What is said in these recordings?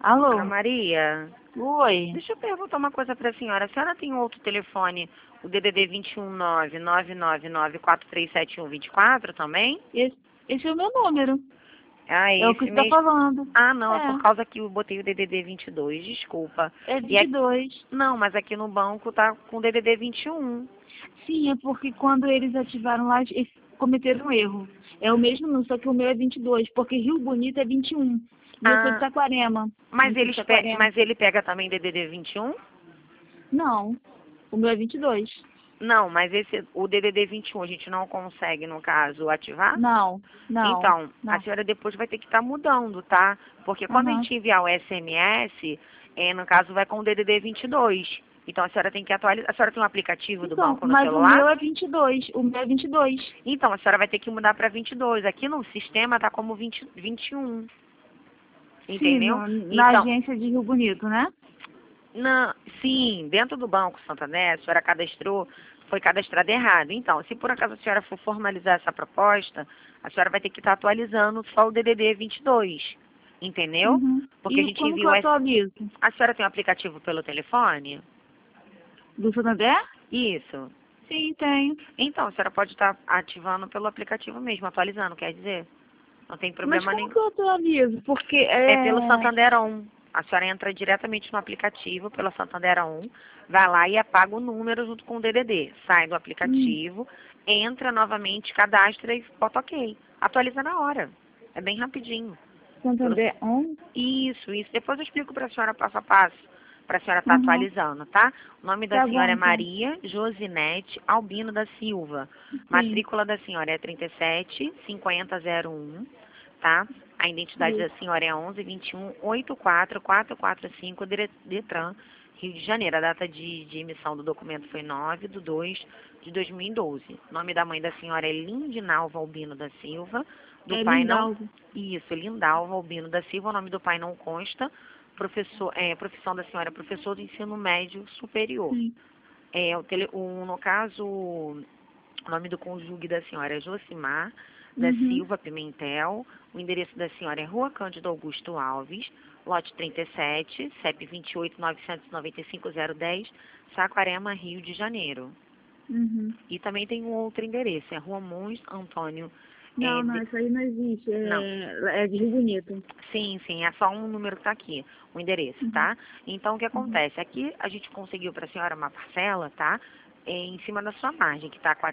Alô? Ana Maria, Oi. deixa eu perguntar uma coisa para a senhora. A senhora tem outro telefone, o DDD 2199994372124 também? Esse é o meu número. Ah, É o que esse você tá mesmo. falando. Ah, não, é por É. causa que eu botei o DDD 22, desculpa. É E aqui... 22. Não, mas aqui no banco tá com DDD 21. Sim, é porque quando eles ativaram lá, eles cometeram um erro. É o mesmo número, só que o meu é 22, porque Rio Bonito é 21. E eu sou de Ah, Saquarema. mas, Município de Saquarema. mas ele pega também DDD 21? Não, o meu é 22. Não, mas o DDD 21 a gente não consegue, no caso, ativar? Não, não, Então, a não. senhora depois vai ter que estar mudando, tá? Porque quando a Aham. gente enviar o SMS, no caso vai com o DDD 22. Então a senhora tem que atualizar. A senhora tem um aplicativo do Então, banco no mas o celular? meu é 22. O meu é 22. Então a senhora vai ter que mudar para 22. Aqui no sistema tá como 21. Sim, Entendeu? na Então, agência de Rio Bonito, né? não, sim, dentro do Banco Santander, a senhora cadastrou, foi cadastrado errado. Então, se por acaso a senhora for formalizar essa proposta, a senhora vai ter que estar atualizando só o DDD 22, entendeu? Uhum. Porque a E gente como que eu enviou esse... atualizo? A senhora tem um aplicativo pelo telefone? Do Santander? Isso. Sim, tenho. Então, a senhora pode estar ativando pelo aplicativo mesmo, atualizando, quer dizer, não tem Mas problema como nenhum. que eu atualizo? Porque É pelo Santander On. A senhora entra diretamente no aplicativo, pela Santander On, vai lá e apaga o número junto com o DDD. Sai do hum, aplicativo, entra novamente, cadastra e bota OK. Atualiza na hora. É bem rapidinho. Pelo... Santander On? Isso. Depois eu explico para a senhora passo a passo, para a senhora estar Uhum. atualizando, tá? O nome da Tá bom, senhora é então. Maria Josinete Albino da Silva. Sim. Matrícula da senhora é 375001, tá? A identidade da Isso. senhora é 1121-84445, Detran, Rio de Janeiro. A data de emissão do documento foi 9/2/2012. O nome da mãe da senhora é Lindinalva Albino da Silva. Do É pai não... Lindalva. Isso, Lindalva Albino da Silva. O nome do pai não consta. Profissão da senhora é professor do ensino médio superior. Sim. No caso, o nome do cônjuge da senhora é Josimar da Uhum. Silva Pimentel. O endereço da senhora é Rua Cândido Augusto Alves, lote 37, CEP 28.995.010, Saquarema, Rio de Janeiro. Uhum. E também tem um outro endereço, é Rua Mons Antônio. Não, não, isso aí não existe. Não, É de Rio Bonito. sim, é só um número que está aqui, o endereço, Uhum. tá? Então, o que Uhum. acontece? Aqui a gente conseguiu para a senhora uma parcela, tá? Em cima da sua margem, que está R$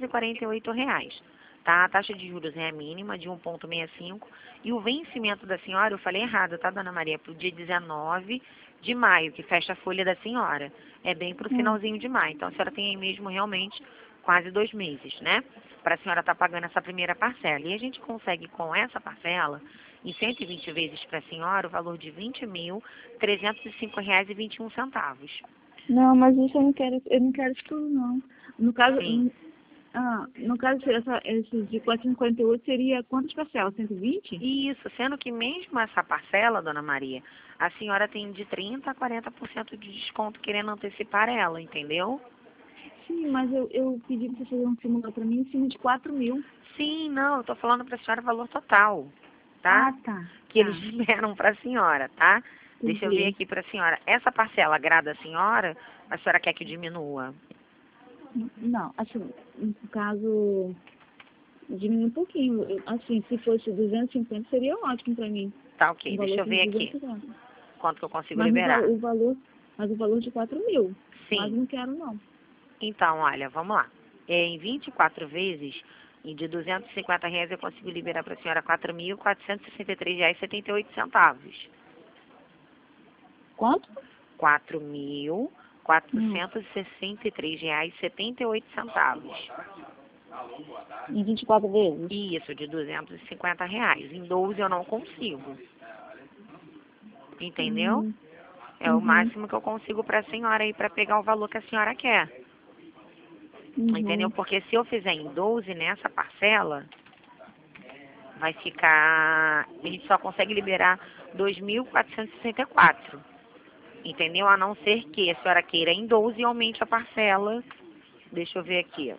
448. Tá? A taxa de juros é a mínima, de 1,65. E o vencimento da senhora, eu falei errado, tá, dona Maria? Para o dia 19 de maio, que fecha a folha da senhora. É bem para o Hum. finalzinho de maio. Então, a senhora tem aí mesmo realmente quase 2 meses, né? Para a senhora estar pagando essa primeira parcela. E a gente consegue, com essa parcela, em 120 vezes para a senhora, o valor de R$ 20.305,21. Não, mas isso eu não quero isso tudo, não. No caso, Sim. no caso esse de 458 seria quantas parcelas? 120? Isso, sendo que mesmo essa parcela, dona Maria, a senhora tem de 30% a 40% de desconto querendo antecipar ela, entendeu? Sim, mas eu pedi pra você fazer um simulado pra mim em cima de 4.000. Sim, não, eu tô falando para a senhora o valor total, tá? Ah, tá. Que eles Tá. liberam para a senhora, tá? Deixa eu ver Entendi. aqui para a senhora. Essa parcela agrada a senhora? A senhora quer que diminua? Não, assim, no caso, diminui um pouquinho. Assim, se fosse 250 seria ótimo pra mim. Tá, Um ok. valor Deixa eu assim ver de aqui 250. quanto que eu consigo Mas liberar. o valor de 4.000. Mas Sim. não quero, não. Então, olha, vamos lá. Em 24 vezes, e de R$ 250 eu consigo liberar para a senhora R$ 4.463,78. Quanto? Hum, R$ 4.463,78. em 24 vezes. Isso, de R$ 250. Em 12 eu não consigo. Entendeu? Hum, É o uhum, máximo que eu consigo para a senhora aí para pegar o valor que a senhora quer. Entendeu? uhum. Porque se eu fizer em 12 nessa parcela, vai ficar... A gente só consegue liberar 2.464. Entendeu? A não ser que a senhora queira em 12 e aumente a parcela. Deixa eu ver aqui.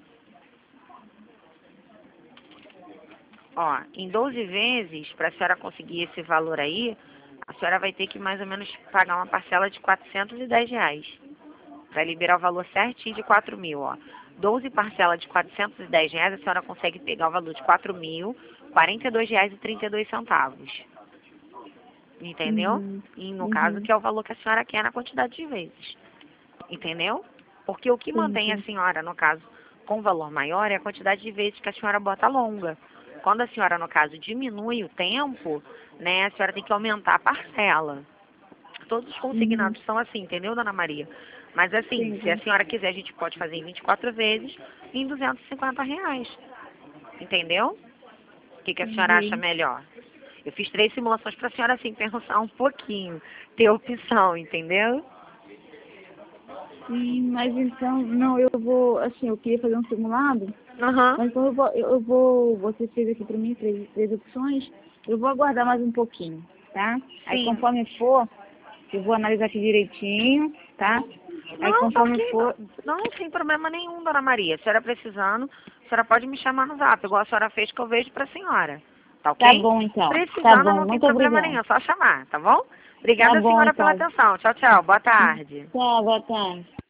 Ó, em 12 vezes, para a senhora conseguir esse valor aí, A senhora vai ter que mais ou menos pagar uma parcela de R$ 410. Para liberar o valor certinho de 4.000, ó. 12 parcelas de R$ 410, a senhora consegue pegar o valor de 4.000, R$ 42,32. Entendeu? E no caso, que é o valor que a senhora quer na quantidade de vezes. Entendeu? Porque o que mantém a senhora, no caso, com valor maior é a quantidade de vezes que a senhora bota longa. Quando a senhora, no caso, diminui o tempo, né, a senhora tem que aumentar a parcela. Todos os consignados são assim, entendeu, dona Maria? Mas assim, se a senhora quiser, a gente pode fazer em 24 vezes em R$ 250. Entendeu? O que a senhora acha melhor? Eu fiz 3 simulações para a senhora, assim, pensar um pouquinho, ter opção, entendeu? Sim, mas então, não, eu vou, assim, eu queria fazer um simulado, Aham. mas então você fez aqui para mim três opções, eu vou aguardar mais um pouquinho, tá? Aí Sim. conforme for, eu vou analisar aqui direitinho, tá? Aí Não, tá conforme ok. for, Não, sem problema nenhum, dona Maria. Se a senhora precisando, a senhora pode me chamar no zap, igual a senhora fez que eu vejo pra senhora. Tá tá ok? bom então, tá Precisando, bom, não tem muito problema obrigada. nenhum, é só chamar, tá bom? Tá Obrigada, bom senhora, pela então. atenção. Tchau, tchau. Boa tarde. Tchau, boa tarde.